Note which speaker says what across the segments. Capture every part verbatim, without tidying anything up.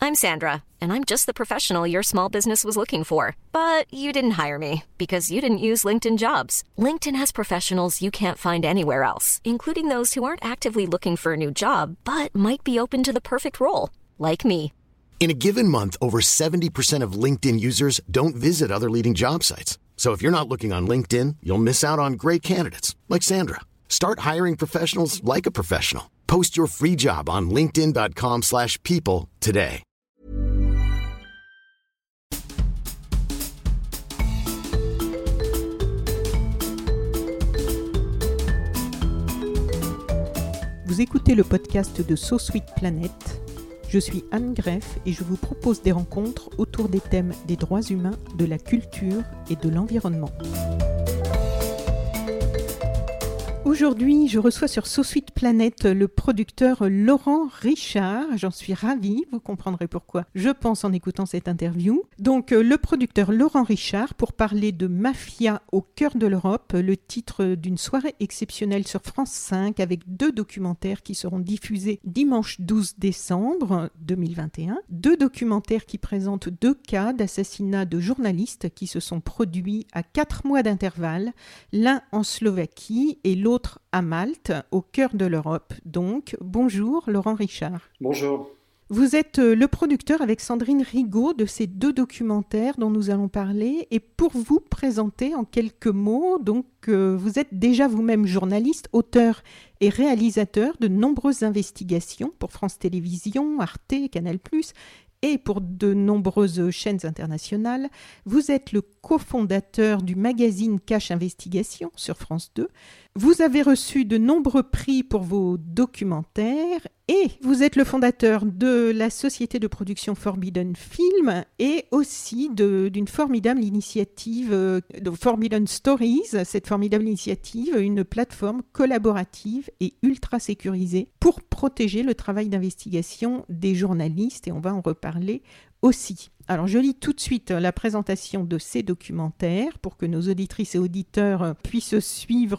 Speaker 1: I'm Sandra, and I'm just the professional your small business was looking for. But you didn't hire me because you didn't use LinkedIn Jobs. LinkedIn has professionals you can't find anywhere else, including those who aren't actively looking for a new job, but might be open to the perfect role, like me.
Speaker 2: In a given month, over seventy percent of LinkedIn users don't visit other leading job sites. So if you're not looking on LinkedIn, you'll miss out on great candidates like Sandra. Start hiring professionals like a professional. Post your free job on linkedin.com slash people today.
Speaker 3: Vous écoutez le podcast de So Sweet Planet. Je suis Anne Greff et je vous propose des rencontres autour des thèmes des droits humains, de la culture et de l'environnement. Aujourd'hui, je reçois sur So Sweet Planet le producteur Laurent Richard. J'en suis ravie, vous comprendrez pourquoi, je pense, en écoutant cette interview. Donc, le producteur Laurent Richard pour parler de Mafia au cœur de l'Europe, le titre d'une soirée exceptionnelle sur France cinq avec deux documentaires qui seront diffusés dimanche douze décembre deux mille vingt et un. Deux documentaires qui présentent deux cas d'assassinat de journalistes qui se sont produits à quatre mois d'intervalle, l'un en Slovaquie et l'autre à Malte, au cœur de l'Europe. Donc, bonjour Laurent Richard.
Speaker 4: Bonjour.
Speaker 3: Vous êtes le producteur avec Sandrine Rigaud de ces deux documentaires dont nous allons parler. Et pour vous présenter en quelques mots, donc euh, vous êtes déjà vous-même journaliste, auteur et réalisateur de nombreuses investigations pour France Télévisions, Arte, Canal plus, et pour de nombreuses chaînes internationales. Vous êtes le cofondateur du magazine Cache Investigation sur France deux. Vous avez reçu de nombreux prix pour vos documentaires et vous êtes le fondateur de la société de production Forbidden Film et aussi de, d'une formidable initiative, euh, de Forbidden Stories, cette formidable initiative, une plateforme collaborative et ultra sécurisée pour protéger le travail d'investigation des journalistes et on va en reparler aussi. Alors, je lis tout de suite la présentation de ces documentaires pour que nos auditrices et auditeurs puissent suivre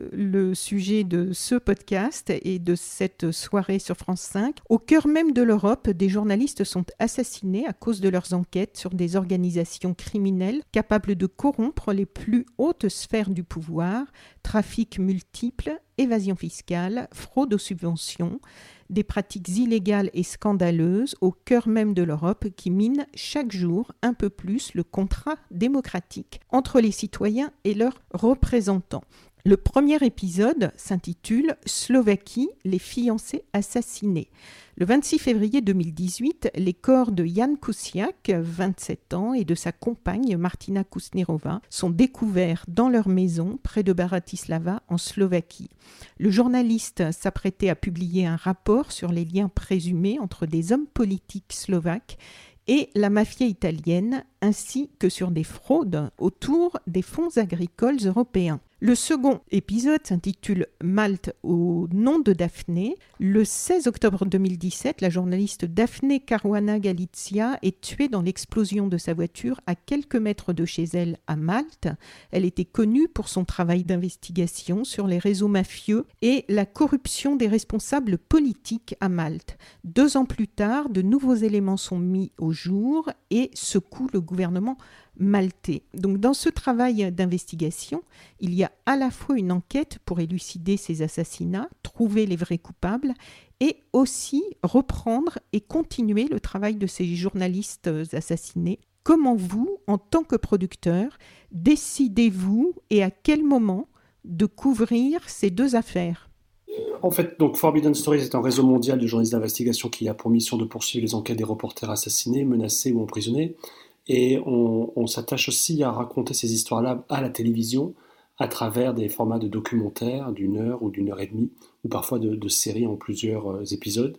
Speaker 3: le sujet de ce podcast et de cette soirée sur France cinq. Au cœur même de l'Europe, des journalistes sont assassinés à cause de leurs enquêtes sur des organisations criminelles capables de corrompre les plus hautes sphères du pouvoir, trafic multiples, évasion fiscale, fraude aux subventions, des pratiques illégales et scandaleuses au cœur même de l'Europe qui minent chaque jour un peu plus le contrat démocratique entre les citoyens et leurs représentants. Le premier épisode s'intitule « Slovaquie, les fiancés assassinés ». Le vingt-six février deux mille dix-huit, les corps de Jan Kuciak, vingt-sept ans, et de sa compagne Martina Kusnerova sont découverts dans leur maison près de Bratislava en Slovaquie. Le journaliste s'apprêtait à publier un rapport sur les liens présumés entre des hommes politiques slovaques et la mafia italienne, ainsi que sur des fraudes autour des fonds agricoles européens. Le second épisode s'intitule « Malte au nom de Daphné ». Le seize octobre deux mille dix-sept, la journaliste Daphné Caruana Galizia est tuée dans l'explosion de sa voiture à quelques mètres de chez elle à Malte. Elle était connue pour son travail d'investigation sur les réseaux mafieux et la corruption des responsables politiques à Malte. Deux ans plus tard, de nouveaux éléments sont mis au jour et secouent le gouvernement maltais. Donc dans ce travail d'investigation, il y a à la fois une enquête pour élucider ces assassinats, trouver les vrais coupables et aussi reprendre et continuer le travail de ces journalistes assassinés. Comment vous, en tant que producteur, décidez-vous et à quel moment de couvrir ces deux affaires ?
Speaker 4: En fait, donc Forbidden Stories est un réseau mondial de journalistes d'investigation qui a pour mission de poursuivre les enquêtes des reporters assassinés, menacés ou emprisonnés. Et on, on s'attache aussi à raconter ces histoires-là à la télévision à travers des formats de documentaires d'une heure ou d'une heure et demie, ou parfois de, de séries en plusieurs épisodes.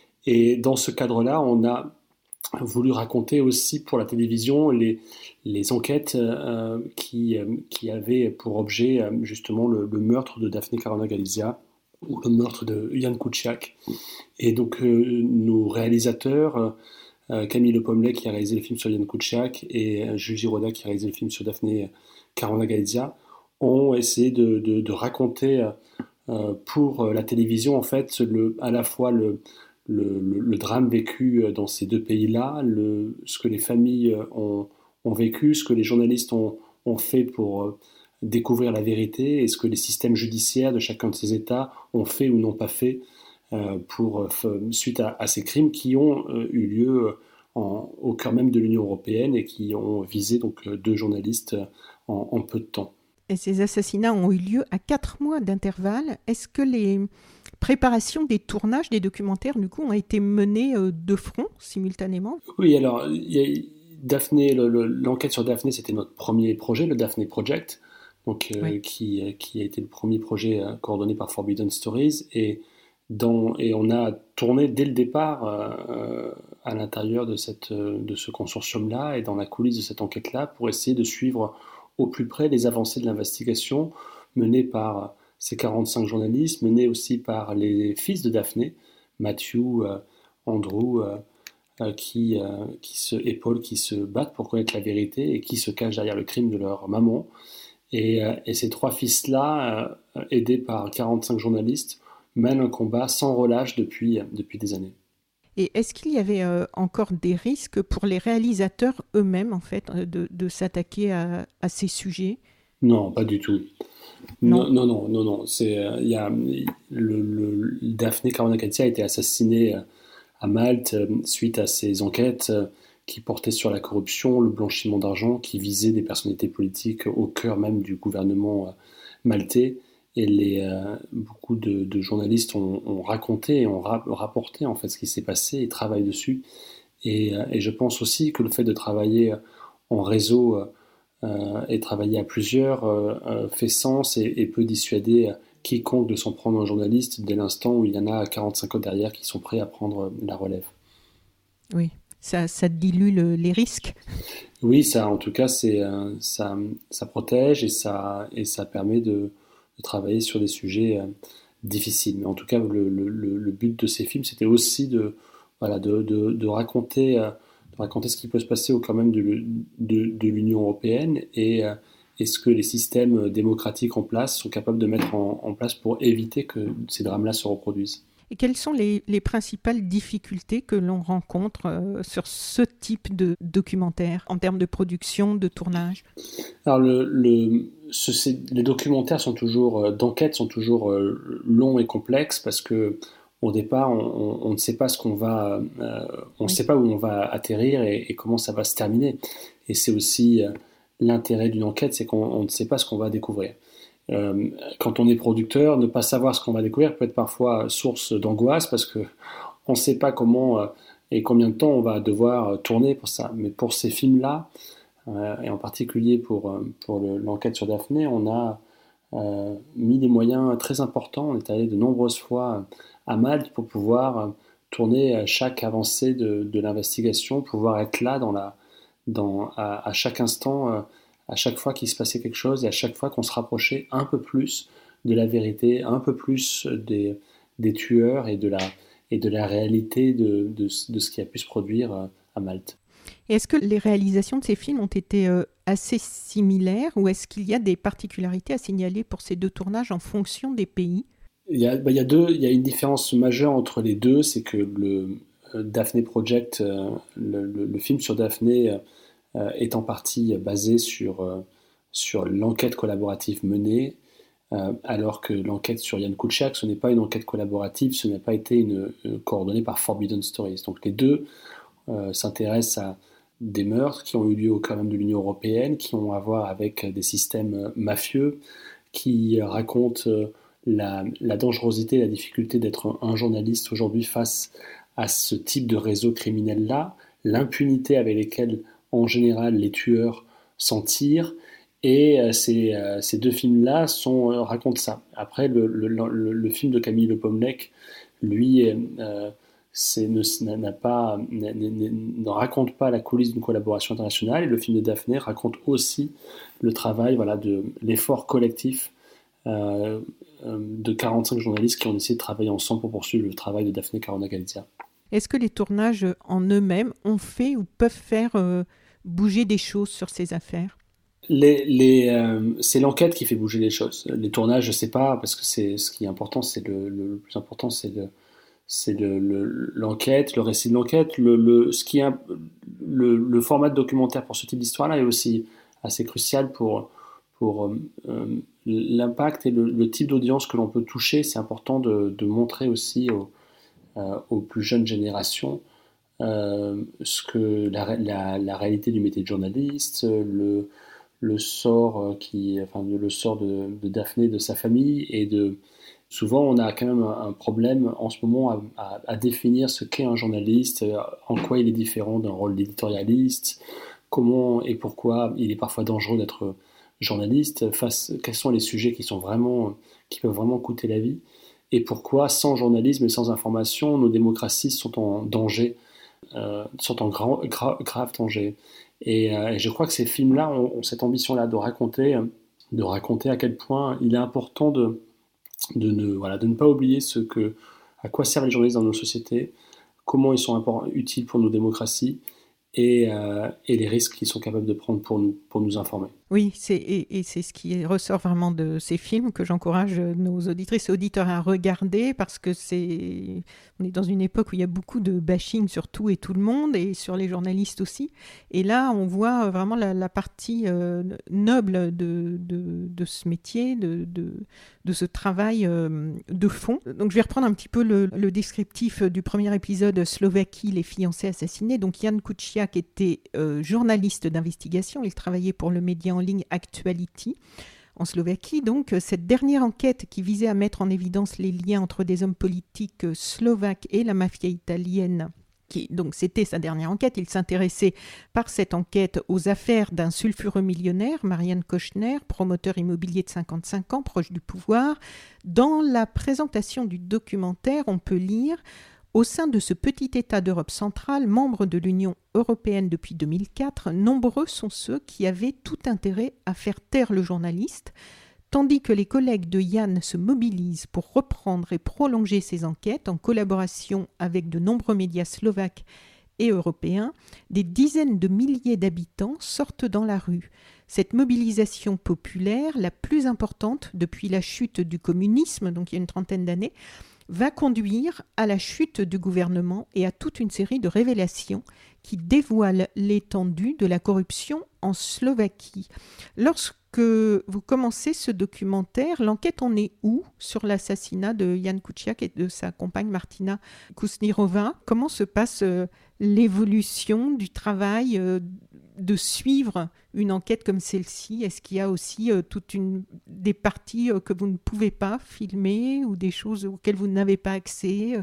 Speaker 4: Et dans ce cadre-là, on a voulu raconter aussi pour la télévision les, les enquêtes euh, qui, euh, qui avaient pour objet euh, justement le, le meurtre de Daphné Caruana Galizia ou le meurtre de Jan Kuciak. Et donc euh, nos réalisateurs... Euh, Euh, Camille Le Pommelet qui a réalisé le film sur Jan Kuciak et euh, Jules Giroda qui a réalisé le film sur Daphné Caruana Galizia ont essayé de, de, de raconter euh, pour la télévision en fait le, à la fois le, le, le, le drame vécu dans ces deux pays-là, le, ce que les familles ont, ont vécu, ce que les journalistes ont, ont fait pour découvrir la vérité et ce que les systèmes judiciaires de chacun de ces États ont fait ou n'ont pas fait euh, pour, suite à, à ces crimes qui ont euh, eu lieu en, au cœur même de l'Union européenne et qui ont visé donc, deux journalistes en, en peu de temps.
Speaker 3: Et ces assassinats ont eu lieu à quatre mois d'intervalle. Est-ce que les préparations des tournages des documentaires, du coup, ont été menées euh, de front, simultanément ?
Speaker 4: Oui, alors, il y a Daphné, le, le, l'enquête sur Daphné, c'était notre premier projet, le Daphné Project, donc, euh, oui. qui, qui a été le premier projet euh, coordonné par Forbidden Stories. Et, dans, et on a tourné dès le départ euh, à l'intérieur de, cette, de ce consortium-là et dans la coulisse de cette enquête-là pour essayer de suivre au plus près les avancées de l'investigation menée par ces quarante-cinq journalistes, menée aussi par les fils de Daphné, Matthew, euh, Andrew, euh, euh, qui, euh, qui se, et Paul, qui se battent pour connaître la vérité et qui se cachent derrière le crime de leur maman. Et, euh, et ces trois fils-là, euh, aidés par quarante-cinq journalistes, mènent un combat sans relâche depuis, depuis des années.
Speaker 3: Et est-ce qu'il y avait euh, encore des risques pour les réalisateurs eux-mêmes, en fait, de, de s'attaquer à, à ces sujets ?
Speaker 4: Non, pas du tout. Non, non, non, non, non. C'est, euh, y a, le, le, Daphné Caruana Galizia a été assassinée à Malte euh, suite à ces enquêtes euh, qui portaient sur la corruption, le blanchiment d'argent, qui visaient des personnalités politiques au cœur même du gouvernement euh, maltais. Et les, euh, beaucoup de, de journalistes ont, ont raconté et ont ra- rapporté en fait ce qui s'est passé et travaillent dessus. Et, euh, et je pense aussi que le fait de travailler en réseau euh, et travailler à plusieurs euh, fait sens et, et peut dissuader quiconque de s'en prendre un journaliste dès l'instant où il y en a quarante-cinq autres derrière qui sont prêts à prendre la relève.
Speaker 3: Oui, ça, ça dilue le, les risques.
Speaker 4: Oui, ça, en tout cas, c'est, euh, ça, ça protège et ça, et ça permet de de travailler sur des sujets euh, difficiles. Mais en tout cas, le, le, le but de ces films, c'était aussi de, voilà, de, de, de, raconter, euh, de raconter ce qui peut se passer au cœur même de, de, de l'Union européenne et, euh, et ce que les systèmes démocratiques en place sont capables de mettre en, en place pour éviter que ces drames-là se reproduisent.
Speaker 3: Et quelles sont les, les principales difficultés que l'on rencontre euh, sur ce type de documentaire en termes de production, de tournage ?
Speaker 4: Alors, le, le, ce, les documentaires sont toujours, euh, d'enquête sont toujours euh, longs et complexes parce que au départ, on, on, on ne sait pas ce qu'on va, euh, on ne oui. sait pas où on va atterrir et, et comment ça va se terminer. Et c'est aussi euh, l'intérêt d'une enquête, c'est qu'on on ne sait pas ce qu'on va découvrir. Euh, quand on est producteur, ne pas savoir ce qu'on va découvrir peut être parfois source d'angoisse parce que on ne sait pas comment euh, et combien de temps on va devoir tourner pour ça. Mais pour ces films-là, euh, et en particulier pour, pour le, l'enquête sur Daphné, on a euh, mis des moyens très importants. On est allé de nombreuses fois à Malte pour pouvoir tourner chaque avancée de, de l'investigation, pouvoir être là dans la, dans, à, à chaque instant, euh, à chaque fois qu'il se passait quelque chose et à chaque fois qu'on se rapprochait un peu plus de la vérité, un peu plus des, des tueurs et de la, et de la réalité de, de, de ce qui a pu se produire à Malte.
Speaker 3: Et est-ce que les réalisations de ces films ont été euh, assez similaires ou est-ce qu'il y a des particularités à signaler pour ces deux tournages en fonction des pays ?
Speaker 4: Il y a, bah, il y a deux, il y a une différence majeure entre les deux, c'est que le euh, Daphné Project, euh, le, le, le film sur Daphné euh, Euh, est en partie basé sur, euh, sur l'enquête collaborative menée, euh, alors que l'enquête sur Jan Kuciak, ce n'est pas une enquête collaborative, ce n'a pas été une, une, coordonnée par Forbidden Stories. Donc les deux euh, s'intéressent à des meurtres qui ont eu lieu au cœur même de l'Union européenne, qui ont à voir avec des systèmes mafieux, qui racontent la, la dangerosité, la difficulté d'être un journaliste aujourd'hui face à ce type de réseau criminel-là, l'impunité avec lesquelles en général, les tueurs s'en tirent, et euh, ces, euh, ces deux films-là sont, euh, racontent ça. Après, le, le, le, le film de Camille Le Pommelec, lui, euh, c'est, ne, n'a pas, ne, ne, ne raconte pas la coulisse d'une collaboration internationale, et le film de Daphné raconte aussi le travail, voilà, de l'effort collectif euh, de quarante-cinq journalistes qui ont essayé de travailler ensemble pour poursuivre le travail de Daphné Caruana Galizia.
Speaker 3: Est-ce que les tournages en eux-mêmes ont fait ou peuvent faire euh, bouger des choses sur ces affaires ?
Speaker 4: les, les, euh, C'est l'enquête qui fait bouger les choses. Les tournages, je ne sais pas, parce que c'est, ce qui est important, c'est le, le, le plus important, c'est, le, c'est le, le, l'enquête, le récit de l'enquête. Le, le, ce qui est un, le, le format de documentaire pour ce type d'histoire-là est aussi assez crucial pour, pour euh, l'impact et le, le type d'audience que l'on peut toucher. C'est important de, de montrer aussi aux, euh, aux plus jeunes générations euh, ce que la, la, la réalité du métier de journaliste, le, le sort qui, enfin, le sort de, de Daphné, de sa famille, et de souvent, on a quand même un problème en ce moment à, à, à définir ce qu'est un journaliste, en quoi il est différent d'un rôle d'éditorialiste, comment et pourquoi il est parfois dangereux d'être journaliste, face, quels sont les sujets qui, sont vraiment, qui peuvent vraiment coûter la vie, et pourquoi, sans journalisme et sans information, nos démocraties sont en danger, euh, sont en gra, gra, grave danger. Et, euh, et je crois que ces films-là ont, ont cette ambition-là de raconter, de raconter à quel point il est important de De ne, voilà, de ne pas oublier ce que, à quoi servent les journalistes dans nos sociétés, comment ils sont import- utiles pour nos démocraties et, euh, et les risques qu'ils sont capables de prendre pour nous, pour nous informer.
Speaker 3: Oui, c'est, et, et c'est ce qui ressort vraiment de ces films que j'encourage nos auditrices et auditeurs à regarder, parce que c'est, on est dans une époque où il y a beaucoup de bashing sur tout et tout le monde, et sur les journalistes aussi. Et là, on voit vraiment la, la partie euh, noble de, de, de ce métier, de, de, de ce travail euh, de fond. Donc je vais reprendre un petit peu le, le descriptif du premier épisode, Slovaquie, les fiancés assassinés. Donc Jan Kuciak était euh, journaliste d'investigation, il travaillait pour le média en ligne Actuality en Slovaquie. Donc, cette dernière enquête qui visait à mettre en évidence les liens entre des hommes politiques slovaques et la mafia italienne, qui, donc c'était sa dernière enquête, il s'intéressait par cette enquête aux affaires d'un sulfureux millionnaire, Marian Košner, promoteur immobilier de cinquante-cinq ans, proche du pouvoir. Dans la présentation du documentaire, on peut lire: au sein de ce petit État d'Europe centrale, membre de l'Union européenne depuis deux mille quatre, nombreux sont ceux qui avaient tout intérêt à faire taire le journaliste, tandis que les collègues de Jan se mobilisent pour reprendre et prolonger ces enquêtes en collaboration avec de nombreux médias slovaques et européens. Des dizaines de milliers d'habitants sortent dans la rue. Cette mobilisation populaire, la plus importante depuis la chute du communisme, donc il y a une trentaine d'années, va conduire à la chute du gouvernement et à toute une série de révélations qui dévoilent l'étendue de la corruption en Slovaquie. Lorsque vous commencez ce documentaire, l'enquête en est où sur l'assassinat de Jan Kuciak et de sa compagne Martina Kusnirova? Comment se passe euh, l'évolution du travail euh, de suivre une enquête comme celle-ci? Est-ce qu'il y a aussi euh, toute une des parties euh, que vous ne pouvez pas filmer ou des choses auxquelles vous n'avez pas accès?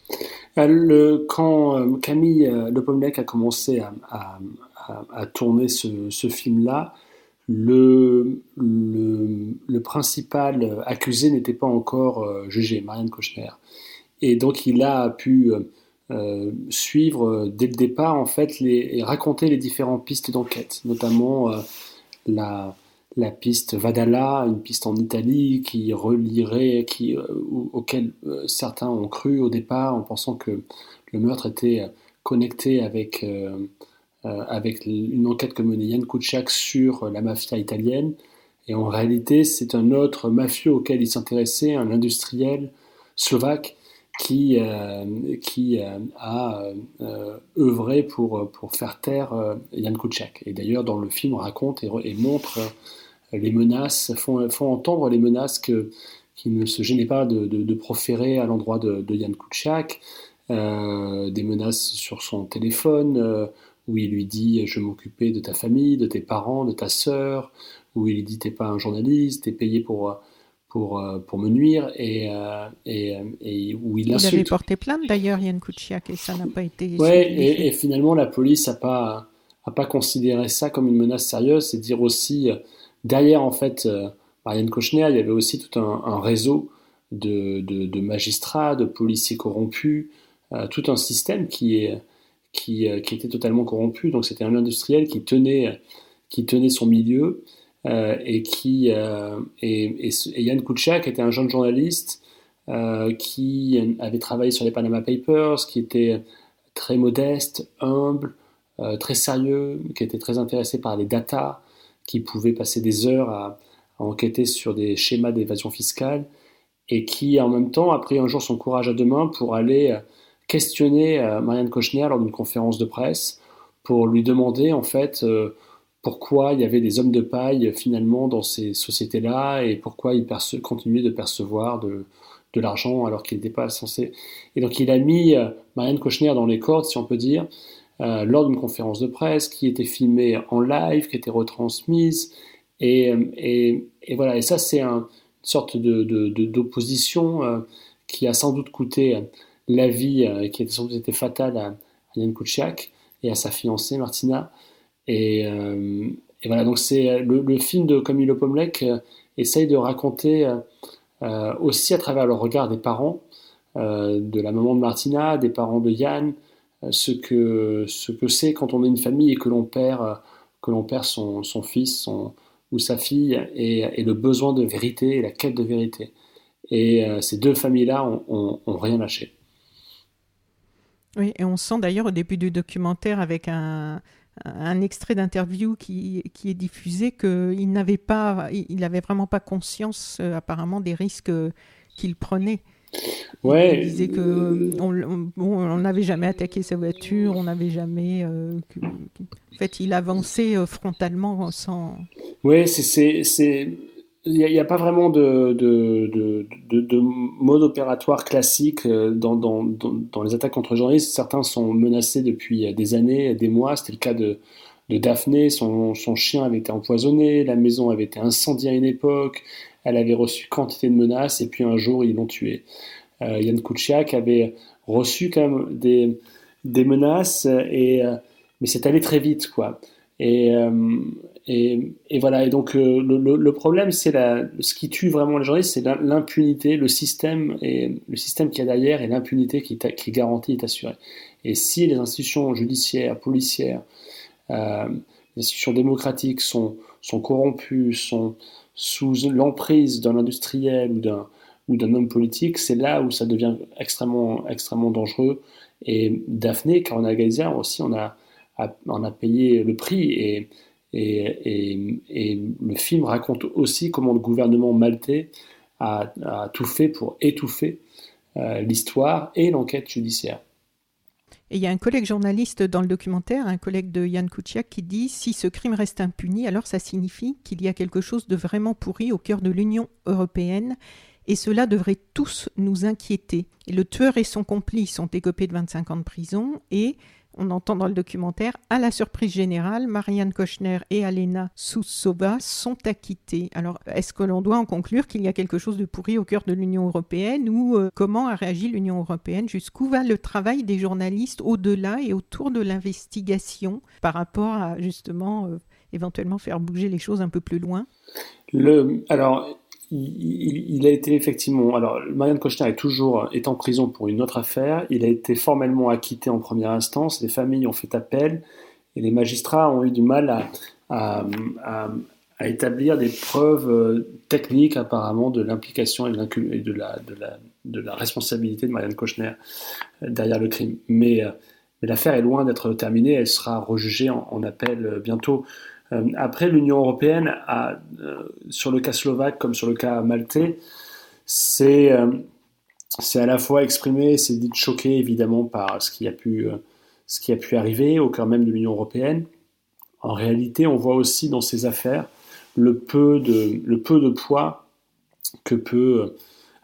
Speaker 4: Le, quand euh, Camille euh, Lepomniak a commencé à, à, à, à tourner ce, ce film-là, le, le, le principal accusé n'était pas encore euh, jugé, Marian Košner. Et donc il a pu euh, suivre euh, dès le départ en fait les, et raconter les différentes pistes d'enquête, notamment euh, la, la piste Vadala, une piste en Italie qui relierait, qui, euh, auquel euh, certains ont cru au départ en pensant que le meurtre était connecté avec, euh, euh, avec une enquête que menait Jan Kuciak sur la mafia italienne. Et en réalité, c'est un autre mafieux auquel il s'intéressait, un industriel slovaque qui, euh, qui euh, a euh, œuvré pour, pour faire taire euh, Jan Kuciak. Et d'ailleurs, dans le film, on raconte et, et montre euh, les menaces, font, font entendre les menaces que, qui ne se gênaient pas de, de, de proférer à l'endroit de, de Jan Kuciak, euh, des menaces sur son téléphone, euh, où il lui dit « je vais m'occuper de ta famille, de tes parents, de ta sœur », où il lui dit « t'es pas un journaliste, t'es payé pour... Pour, pour me nuire » et, et, et où il l'insulte.
Speaker 3: Il avait porté plainte d'ailleurs, Jan Kuciak, et ça n'a pas été...
Speaker 4: Oui, et, et finalement la police n'a pas, a pas considéré ça comme une menace sérieuse. C'est dire aussi, derrière en fait, Marian Košner, il y avait aussi tout un, un réseau de, de, de magistrats, de policiers corrompus, euh, tout un système qui, est, qui, qui était totalement corrompu. Donc c'était un industriel qui tenait, qui tenait son milieu. Euh, et qui euh, et, et, et Jan Kuciak était un jeune journaliste euh, qui avait travaillé sur les Panama Papers, qui était très modeste, humble, euh, très sérieux, qui était très intéressé par les datas, qui pouvait passer des heures à, à enquêter sur des schémas d'évasion fiscale. et qui en même temps a pris un jour son courage à deux mains pour aller questionner Marianne Kochner lors d'une conférence de presse pour lui demander en fait euh, pourquoi il y avait des hommes de paille finalement dans ces sociétés-là et pourquoi ils perce- continuaient de percevoir de, de l'argent alors qu'ils n'étaient pas censés. Et donc il a mis euh, Marianne Kochner dans les cordes, si on peut dire, euh, lors d'une conférence de presse qui était filmée en live, qui était retransmise. Et, et, et voilà, et ça c'est un, une sorte de, de, de, d'opposition euh, qui a sans doute coûté euh, la vie, euh, qui a sans doute été fatale à, à Jan Kuciak et à sa fiancée Martina. Et, euh, et voilà, donc c'est le, le film de Camilo Pomlek euh, essaye de raconter euh, euh, aussi à travers le regard des parents, euh, de la maman de Martina, des parents de Jan, euh, ce que ce que c'est quand on est une famille et que l'on perd euh, que l'on perd son, son fils son, ou sa fille et, et le besoin de vérité et la quête de vérité. Et euh, ces deux familles-là ont, ont, ont rien lâché.
Speaker 3: Oui, et on sent d'ailleurs au début du documentaire avec un, un extrait d'interview qui, qui est diffusé qu'il n'avait pas, il n'avait vraiment pas conscience euh, apparemment des risques qu'il prenait.
Speaker 4: Ouais.
Speaker 3: Il disait que on n'avait jamais attaqué sa voiture, on n'avait jamais. Euh, que, en fait, il avançait euh, frontalement sans.
Speaker 4: Oui, c'est c'est c'est il n'y a, y a pas vraiment de, de, de, de, de mode opératoire classique dans, dans, dans, dans les attaques contre les journalistes. Certains sont menacés depuis des années, des mois. C'était le cas de, de Daphné. Son, son chien avait été empoisonné, la maison avait été incendiée à une époque, elle avait reçu quantité de menaces et puis un jour ils l'ont tuée. Euh, Jan Kuciak avait reçu quand même des, des menaces, et, mais c'est allé très vite, quoi. Et, euh, et, et voilà. Et donc euh, le, le, le problème, c'est la, ce qui tue vraiment les journalistes, c'est l'impunité, le système et le système qu'il y a derrière et l'impunité qui, qui est garantie est assurée. Et si les institutions judiciaires, policières, euh, les institutions démocratiques sont, sont corrompues, sont sous l'emprise d'un industriel ou d'un ou d'un homme politique, c'est là où ça devient extrêmement, extrêmement dangereux. Et Daphné Caruana Galizia aussi, on a, a, on a payé le prix. Et, et, et, et le film raconte aussi comment le gouvernement maltais a, a tout fait pour étouffer euh, l'histoire et l'enquête judiciaire.
Speaker 3: Et il y a un collègue journaliste dans le documentaire, un collègue de Jan Kuciak, qui dit « Si ce crime reste impuni, alors ça signifie qu'il y a quelque chose de vraiment pourri au cœur de l'Union européenne. Et cela devrait tous nous inquiéter. Et le tueur et son complice sont écopés de vingt-cinq ans de prison. Et, on entend dans le documentaire, à la surprise générale, Marianne Kochner et Alena Soussova sont acquittés. Alors, est-ce que l'on doit en conclure qu'il y a quelque chose de pourri au cœur de l'Union européenne, ou euh, comment a réagi l'Union européenne? Jusqu'où va le travail des journalistes au-delà et autour de l'investigation par rapport à, justement, euh, éventuellement faire bouger les choses un peu plus loin?
Speaker 4: Le, alors... Il, il a été effectivement... Alors, Marianne Kochner est toujours est en prison pour une autre affaire. Il a été formellement acquitté en première instance. Les familles ont fait appel et les magistrats ont eu du mal à, à, à, à établir des preuves techniques apparemment de l'implication et de, et de, la, de, la, de la responsabilité de Marianne Kochner derrière le crime. Mais, mais l'affaire est loin d'être terminée. Elle sera rejugée en, en appel bientôt. Après, l'Union européenne, a, euh, sur le cas slovaque comme sur le cas maltais, c'est, euh, c'est à la fois exprimé, c'est dit choqué évidemment par ce qui a pu, euh, ce qui a pu arriver au cœur même de l'Union européenne. En réalité, on voit aussi dans ces affaires le peu de, le peu de poids que peut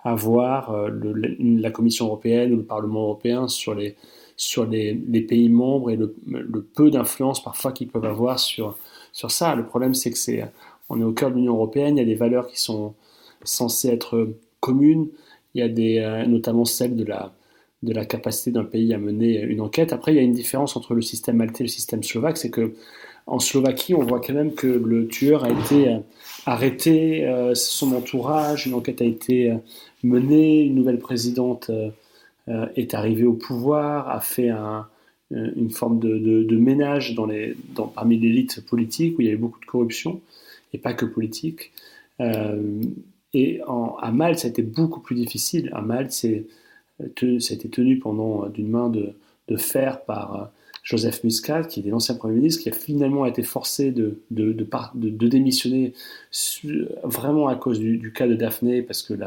Speaker 4: avoir euh, le, la Commission européenne ou le Parlement européen sur les, sur les, les pays membres et le, le peu d'influence parfois qu'ils peuvent avoir sur Sur ça. Le problème, c'est que c'est, on est au cœur de l'Union européenne, il y a des valeurs qui sont censées être communes, il y a des, euh, notamment celle de la, de la capacité d'un pays à mener une enquête. Après, il y a une différence entre le système maltais et le système slovaque, c'est que en Slovaquie, on voit quand même que le tueur a été euh, arrêté, euh, son entourage, une enquête a été euh, menée, une nouvelle présidente euh, euh, est arrivée au pouvoir, a fait un une forme de, de, de ménage dans les, dans, parmi l'élite politique où il y avait beaucoup de corruption, et pas que politique. Euh, et en, à Malte, ça a été beaucoup plus difficile. À Malte, c'est, te, ça a été tenu pendant d'une main de, de fer par Joseph Muscat, qui était l'ancien Premier ministre, qui a finalement été forcé de, de, de, de, de démissionner vraiment à cause du, du cas de Daphné, parce que la,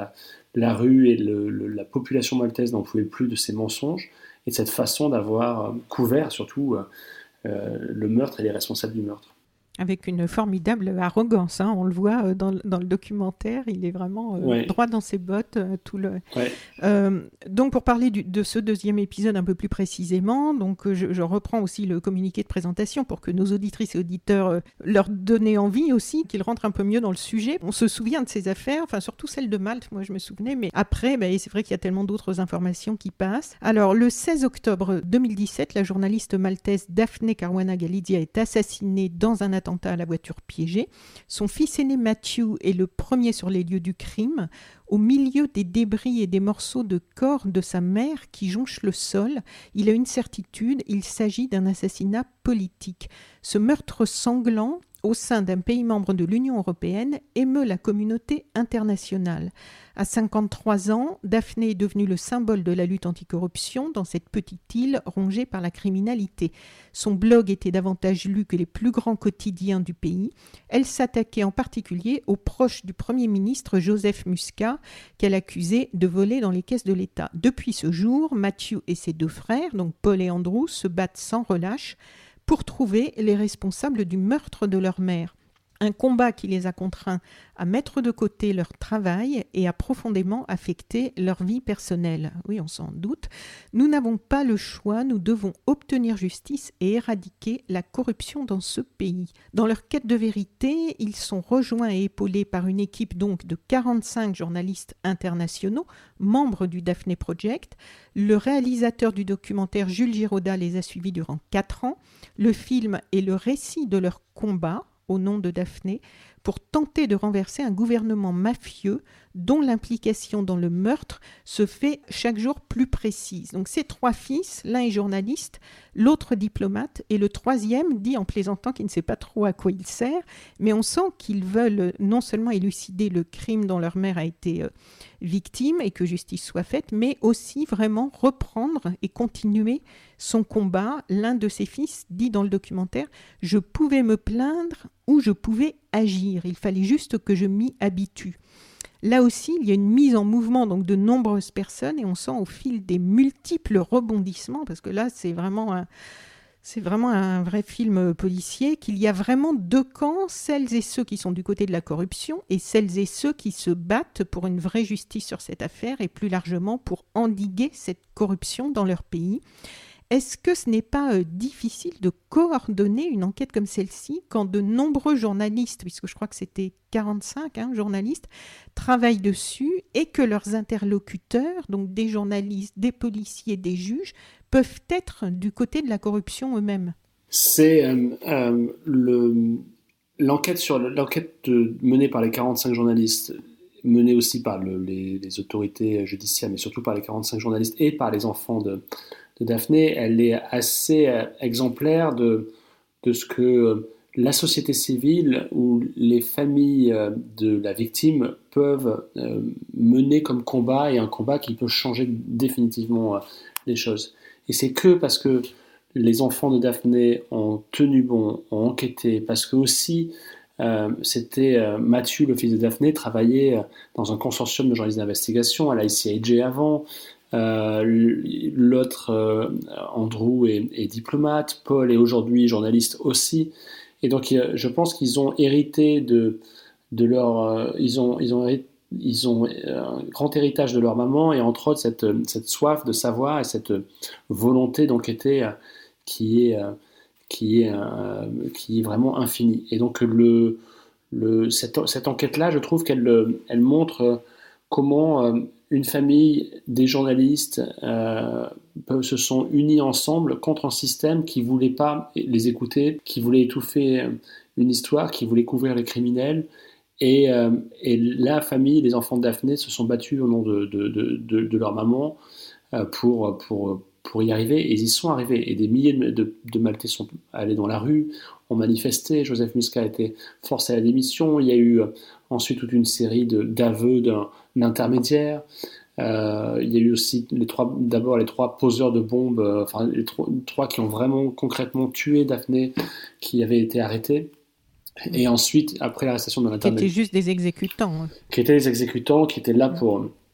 Speaker 4: la rue et le, le, la population maltaise n'en pouvait plus de ces mensonges et de cette façon d'avoir couvert surtout euh, le meurtre et les responsables du meurtre.
Speaker 3: Avec une formidable arrogance, hein. On le voit dans, dans le documentaire, il est vraiment euh, ouais. droit dans ses bottes. Euh, tout le... ouais. euh, donc pour parler du, de ce deuxième épisode un peu plus précisément, donc je, je reprends aussi le communiqué de présentation pour que nos auditrices et auditeurs euh, leur donner envie aussi, qu'ils rentrent un peu mieux dans le sujet. On se souvient de ces affaires, enfin surtout celle de Malte, moi je me souvenais, mais après, bah, c'est vrai qu'il y a tellement d'autres informations qui passent. Alors le seize octobre deux mille dix-sept, la journaliste maltaise Daphne Caruana Galizia est assassinée dans un attentat à la voiture piégée. Son fils aîné Matthew est le premier sur les lieux du crime, au milieu des débris et des morceaux de corps de sa mère qui jonchent le sol. Il a une certitude, il s'agit d'un assassinat politique. Ce meurtre sanglant au sein d'un pays membre de l'Union européenne émeut la communauté internationale. À cinquante-trois ans, Daphne est devenue le symbole de la lutte anticorruption dans cette petite île rongée par la criminalité. Son blog était davantage lu que les plus grands quotidiens du pays. Elle s'attaquait en particulier aux proches du Premier ministre Joseph Muscat, qu'elle accusait de voler dans les caisses de l'État. Depuis ce jour, Matthew et ses deux frères, donc Paul et Andrew, se battent sans relâche pour trouver les responsables du meurtre de leur mère. Un combat qui les a contraints à mettre de côté leur travail et a profondément affecté leur vie personnelle. Oui, on s'en doute. Nous n'avons pas le choix, nous devons obtenir justice et éradiquer la corruption dans ce pays. Dans leur quête de vérité, ils sont rejoints et épaulés par une équipe donc de quarante-cinq journalistes internationaux, membres du Daphne Project. Le réalisateur du documentaire Jules Giraudat les a suivis durant quatre ans. Le film est le récit de leur combat au nom de Daphne, pour tenter de renverser un gouvernement mafieux dont l'implication dans le meurtre se fait chaque jour plus précise. Donc ces trois fils, l'un est journaliste, l'autre diplomate, et le troisième dit en plaisantant qu'il ne sait pas trop à quoi il sert, mais on sent qu'ils veulent non seulement élucider le crime dont leur mère a été euh, victime et que justice soit faite, mais aussi vraiment reprendre et continuer son combat. L'un de ses fils dit dans le documentaire « Je pouvais me plaindre ou je pouvais agir, il fallait juste que je m'y habitue ». Là aussi, il y a une mise en mouvement donc, de nombreuses personnes et on sent au fil des multiples rebondissements, parce que là, c'est vraiment un, c'est vraiment un vrai film policier, qu'il y a vraiment deux camps, celles et ceux qui sont du côté de la corruption et celles et ceux qui se battent pour une vraie justice sur cette affaire et plus largement pour endiguer cette corruption dans leur pays. Est-ce que ce n'est pas euh, difficile de coordonner une enquête comme celle-ci quand de nombreux journalistes, puisque je crois que c'était quarante-cinq hein, journalistes, travaillent dessus et que leurs interlocuteurs, donc des journalistes, des policiers, des juges, peuvent être du côté de la corruption eux-mêmes? C'est euh, euh, le, l'enquête, sur, l'enquête de, menée par les quarante-cinq journalistes, menée aussi par le, les, les autorités judiciaires, mais surtout par les quarante-cinq journalistes et par les enfants de... de Daphne, elle est assez exemplaire de, de ce que la société civile ou les familles de la victime peuvent mener comme combat, et un combat qui peut changer définitivement les choses. Et c'est que parce que les enfants de Daphne ont tenu bon, ont enquêté, parce que aussi euh, c'était euh, Matthew, le fils de Daphne, travaillait dans un consortium de journalistes d'investigation à l'I C I J avant. Euh, l'autre, euh, Andrew, est, est diplomate, Paul est aujourd'hui journaliste aussi, et donc je pense qu'ils ont hérité de, de leur, euh, ils ont, ils ont, ils ont un grand héritage de leur maman, et entre autres cette, cette soif de savoir et cette volonté d'enquêter euh, qui est, euh, qui est, euh, qui est vraiment infinie. Et donc le, le, cette, cette enquête-là, je trouve qu'elle, elle montre comment euh, une famille, des journalistes euh, se sont unis ensemble contre un système qui ne voulait pas les écouter, qui voulait étouffer une histoire, qui voulait couvrir les criminels. Et, euh, et la famille, les enfants de Daphne se sont battus au nom de, de, de, de, de leur maman euh, pour, pour, pour y arriver. Et ils y sont arrivés. Et des milliers de, de, de Maltais sont allés dans la rue, ont manifesté. Joseph Muscat a été forcé à la démission. Il y a eu ensuite toute une série de, d'aveux d'un l'intermédiaire. Euh, il y a eu aussi les trois, d'abord les trois poseurs de bombes, euh, enfin les trois, trois qui ont vraiment concrètement tué Daphne, qui avaient été arrêtés. Et ensuite, après l'arrestation de l'intermédiaire, qui étaient juste des exécutants, hein. qui étaient des exécutants, qui étaient là pour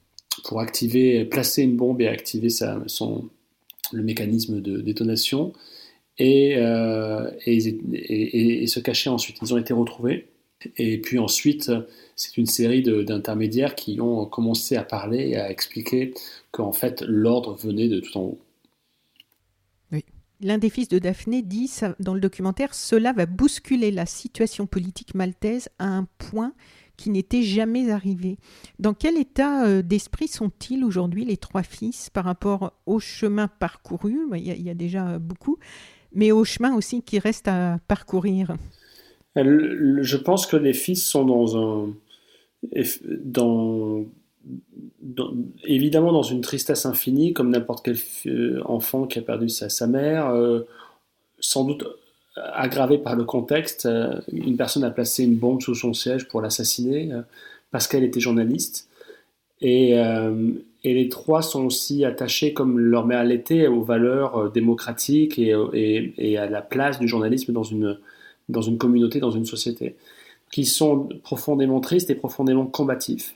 Speaker 4: pour activer, placer une bombe et activer sa, son, le mécanisme de détonation et, euh, et, et, et, et se cacher ensuite. Ils ont été retrouvés. Et puis ensuite, c'est une série de, d'intermédiaires qui ont commencé à parler et à expliquer qu'en fait, l'ordre venait de tout en haut.
Speaker 3: Oui. L'un des fils de Daphné dit ça, dans le documentaire, cela va bousculer la situation politique maltaise à un point qui n'était jamais arrivé. Dans quel état euh, d'esprit sont-ils aujourd'hui, les trois fils, par rapport au chemin parcouru ? Il y a, il y a déjà beaucoup, mais au chemin aussi qui reste à parcourir.
Speaker 4: Je pense que les fils sont dans un, dans, dans, évidemment dans une tristesse infinie, comme n'importe quel enfant qui a perdu sa, sa mère, euh, sans doute aggravé par le contexte. Une personne a placé une bombe sous son siège pour l'assassiner euh, parce qu'elle était journaliste. Et, euh, et les trois sont aussi attachés, comme leur mère l'était, aux valeurs démocratiques et, et, et à la place du journalisme dans une, dans une communauté, dans une société, qui sont profondément tristes et profondément combatifs,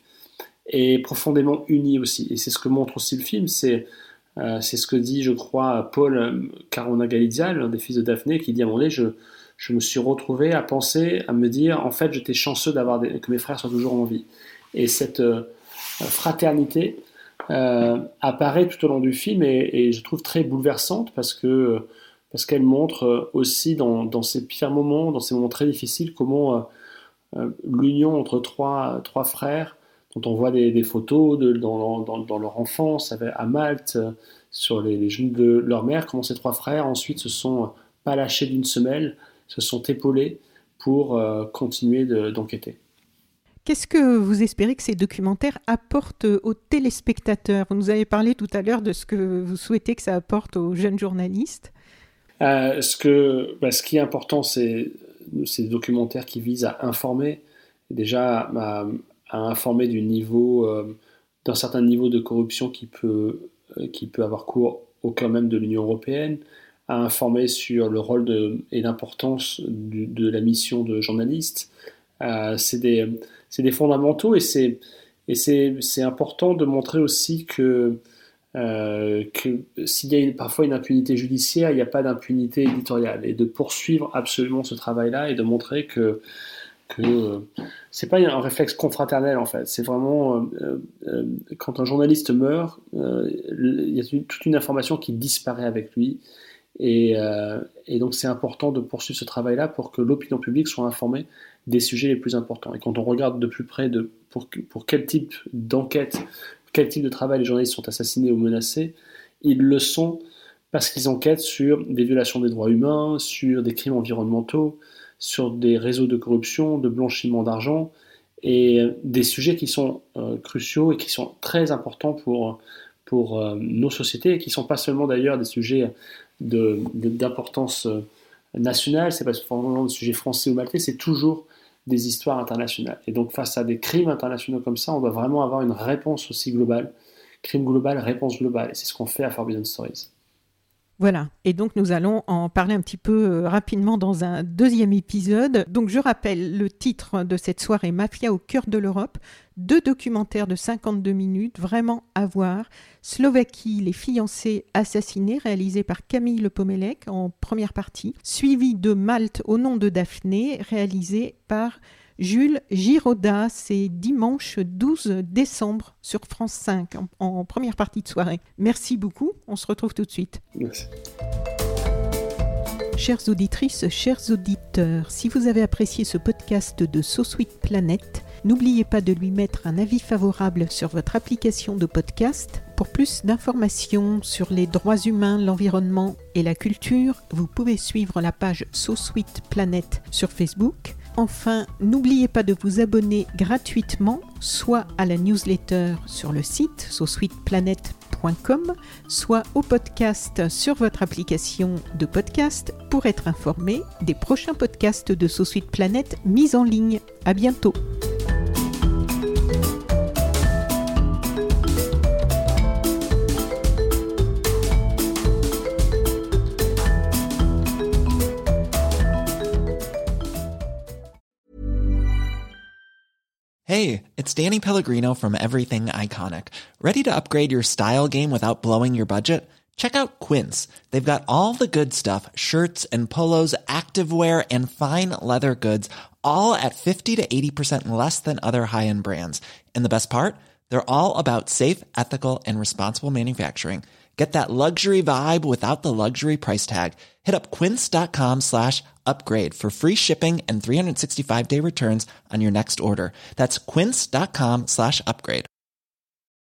Speaker 4: et profondément unis aussi. Et c'est ce que montre aussi le film, c'est, euh, c'est ce que dit, je crois, Paul Carona Galizia, l'un des fils de Daphné, qui dit à un moment donné, je, je me suis retrouvé à penser, à me dire, en fait, j'étais chanceux d'avoir des, que mes frères soient toujours en vie. Et cette euh, fraternité euh, apparaît tout au long du film, et, et je trouve très bouleversante, parce que parce qu'elle montre aussi dans, dans ces pires moments, dans ces moments très difficiles, comment euh, euh, l'union entre trois, trois frères, dont on voit des, des photos de, dans, dans, dans leur enfance à Malte, euh, sur les, les genoux de leur mère, comment ces trois frères ensuite se sont pas lâchés d'une semelle, se sont épaulés pour euh, continuer de, d'enquêter.
Speaker 3: Qu'est-ce que vous espérez que ces documentaires apportent aux téléspectateurs ? Vous nous avez parlé tout à l'heure de ce que vous souhaitez que ça apporte aux jeunes journalistes.
Speaker 4: Euh, ce, que, bah, ce qui est important, c'est ces documentaires qui visent à informer, déjà à, à informer du niveau, euh, d'un certain niveau de corruption qui peut, euh, qui peut avoir cours au cœur même de l'Union européenne, à informer sur le rôle de, et l'importance du, de la mission de journaliste. Euh, c'est, des, c'est des fondamentaux, et, c'est, et c'est, c'est important de montrer aussi que Euh, que s'il y a une, parfois une impunité judiciaire, il n'y a pas d'impunité éditoriale, et de poursuivre absolument ce travail-là et de montrer que, que euh, c'est pas un réflexe confraternel en fait, c'est vraiment euh, euh, quand un journaliste meurt, euh, il y a une, toute une information qui disparaît avec lui, et, euh, et donc c'est important de poursuivre ce travail-là pour que l'opinion publique soit informée des sujets les plus importants. Et quand on regarde de plus près de, pour, pour quel type d'enquête, quel type de travail les journalistes sont assassinés ou menacés, ils le sont parce qu'ils enquêtent sur des violations des droits humains, sur des crimes environnementaux, sur des réseaux de corruption, de blanchiment d'argent, et des sujets qui sont euh, cruciaux et qui sont très importants pour, pour euh, nos sociétés, et qui ne sont pas seulement d'ailleurs des sujets de, de, d'importance nationale, c'est pas forcément des sujets français ou maltais, c'est toujours des histoires internationales. Et donc face à des crimes internationaux comme ça, on doit vraiment avoir une réponse aussi globale. Crime global, réponse globale. Et c'est ce qu'on fait à Forbidden Stories.
Speaker 3: Voilà, et donc nous allons en parler un petit peu euh, rapidement dans un deuxième épisode. Donc je rappelle le titre de cette soirée, Mafia au cœur de l'Europe, deux documentaires de cinquante-deux minutes, vraiment à voir. Slovaquie, les fiancés assassinés, réalisé par Camille Le Pomelec en première partie, suivi de Malte au nom de Daphné, réalisé par Jules Giraudat. C'est dimanche douze décembre sur France cinq en, en première partie de soirée. Merci beaucoup, on se retrouve tout de suite.
Speaker 4: Merci.
Speaker 3: Chères auditrices, chers auditeurs, si vous avez apprécié ce podcast de So Sweet Planet, n'oubliez pas de lui mettre un avis favorable sur votre application de podcast. Pour plus d'informations sur les droits humains, l'environnement et la culture, vous pouvez suivre la page So Sweet Planet sur Facebook. Enfin, n'oubliez pas de vous abonner gratuitement, soit à la newsletter sur le site so sweet planet point com, soit au podcast sur votre application de podcast pour être informé des prochains podcasts de So Sweet Planet mis en ligne. À bientôt.
Speaker 5: Hey, it's Danny Pellegrino from Everything Iconic. Ready to upgrade your style game without blowing your budget? Check out Quince. They've got all the good stuff, shirts and polos, activewear, and fine leather goods, all at fifty to eighty percent less than other high-end brands. And the best part? They're all about safe, ethical, and responsible manufacturing. Get that luxury vibe without the luxury price tag. Hit up quince.com slash upgrade for free shipping and three sixty-five day returns on your next order. That's quince.com slash upgrade.